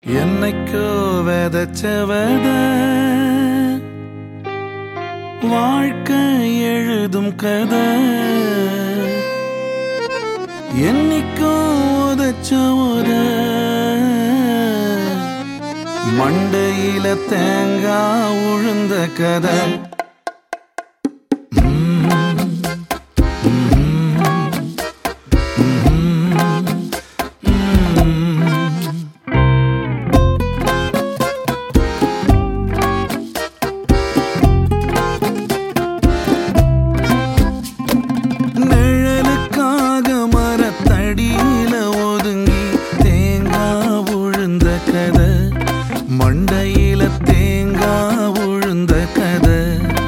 என்னைக்கோ விதைச்சவத வாழ்க்கை எழுதும் கதை, என்னைக்கோ உதைச்சவத மண்டையில தேங்காய் உழுந்த கதை. மண்டையில தேங்காய் உழுந்த கதை,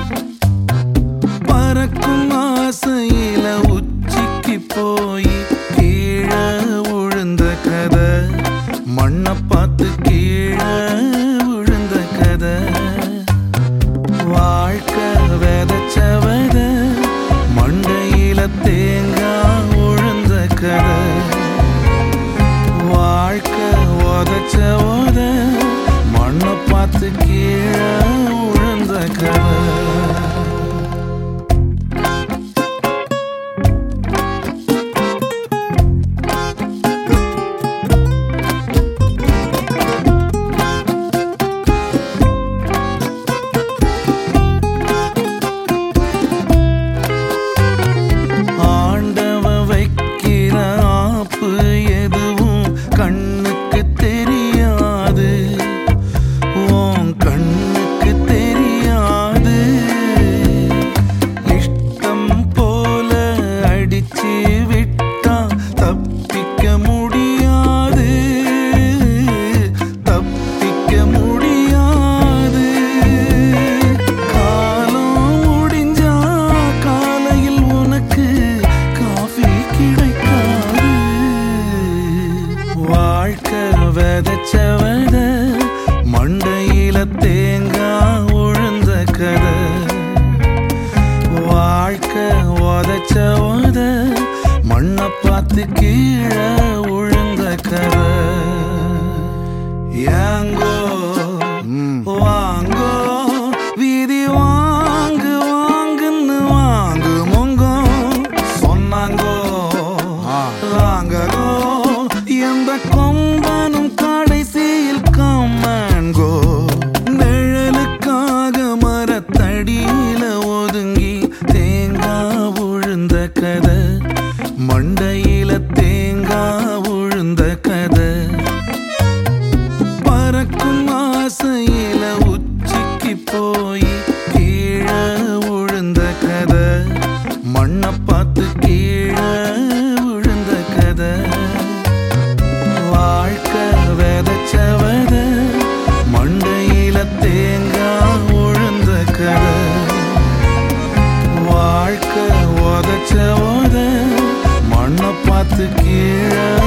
பறக்கும் ஆசையில உச்சிக்கு போய் கீழே விழுந்த கதை, மண்ணை பார்த்து கீழே விழுந்த கதை. வாழ்க்கை விதைச்சவத மண்டையில தேங்காய் உழுந்த கதை, வாழ்க்கை உதைச்சவத மண்ணை பார்த்து கீழே விழுந்த கதை. ஆண்டவ வைக்கிற ஆப்பு எதுவும் கண்ணுக்கு தெரியாது, கண்ணுக்கு தெரியாது. இஷ்டம் போல அடிச்சு விட்டா தப்பிக்க முடியாது, தப்பிக்க முடியாது. காலம் முடிஞ்சா காலையில் உனக்கு காஃபி கிடைக்காது. வாழ்க்கை விதைச்சவத மண்டையில தேங்காய் உழுந்த கதை, வாழ்க்கை உதைச்சவத மண்ணை பார்த்து கீழே விழுந்த கதை. ஏங்கோ வாங்கோ வீதி வாங்கு வாங்குன்னு வாங்கு மொங்கோ சொன்னாங்கோ வாங்கோ, எந்த கொம்பனும் கடைசியில் கம்மன்கோ. நிழலுக்காக மரத்தடியில ஒதுங்கி தேங்காய் விழுந்த கதை, மண்டையில தேங்காய் விழுந்த கதை, பறக்கும் ஆசையில உச்சிக்கு போய் கீழே விழுந்த கதை, மண்ணை பார்த்து கீழே விழுந்த கதை. வாழ்க்கை விதைச்சவத மண்டையில தேங்காய் உழுந்த கதை, வாழ்க்கை உதைச்சவத மண்ணை பார்த்து கீழே